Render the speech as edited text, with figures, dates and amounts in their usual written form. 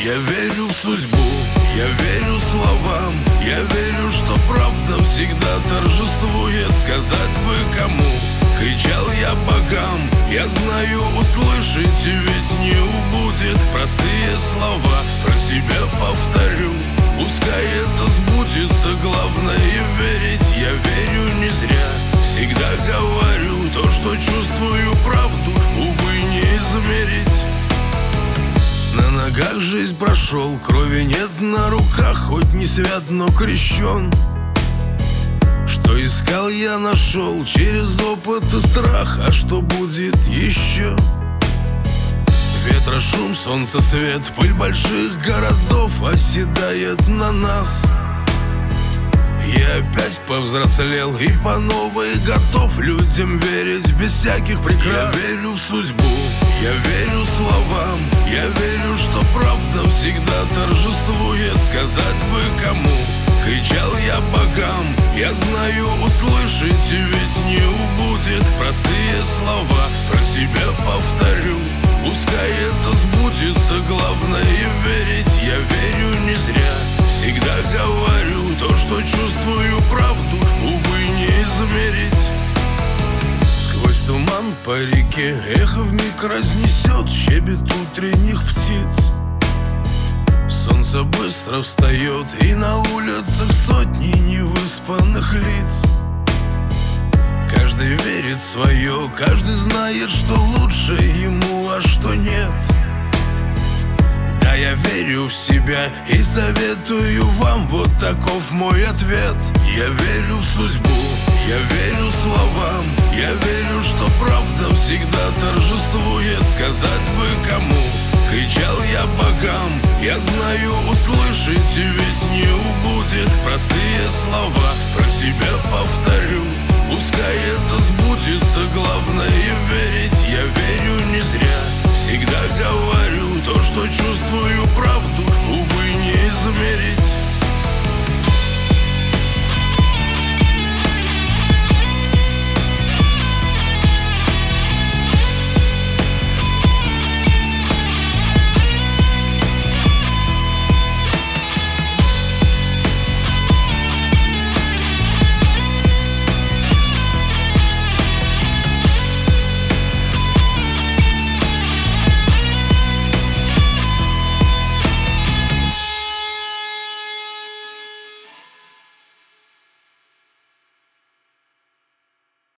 Я верю в судьбу, я верю словам, я верю, что правда всегда торжествует. Сказать бы кому, кричал я богам, я знаю, услышите, ведь не убудет. Простые слова про себя повторю, пускай это сбудется, главное верить. Я верю не зря, всегда говорю то, что чувствую, правду, увы, не измерить. На ногах жизнь прошел, крови нет на руках, хоть не свят, но крещен. Что искал, я нашел через опыт и страх, а что будет еще? Ветра шум, солнца свет, пыль больших городов оседает на нас. Я опять повзрослел и по новой готов людям верить без всяких прикрас. Я верю в судьбу, я верю словам, я верю, что правда всегда торжествует. Сказать бы кому, кричал я богам, я знаю, услышите, ведь не убудет. Простые слова про себя повторю, пускай это сбудется, главное верить. Я верю не зря, всегда говорю то, что чувствую, правду, увы, не измерить. Сквозь туман по реке эхо вмиг разнесет щебет утренних птиц. Солнце быстро встает, и на улицах сотни невыспанных лиц. Каждый верит в свое, каждый знает, что лучше ему, а что нет. Да, я верю в себя и советую вам, вот таков мой ответ. Я верю в судьбу, я верю словам, я верю, что правда всегда торжествует. Сказать бы кому, кричал я богам, я знаю, услышите, ведь не убудет. Простые слова про себя повторю, пускай это сбудется, главное верить. Я верю не зря, всегда говорю то, что чувствую, правду, увы, не измерить.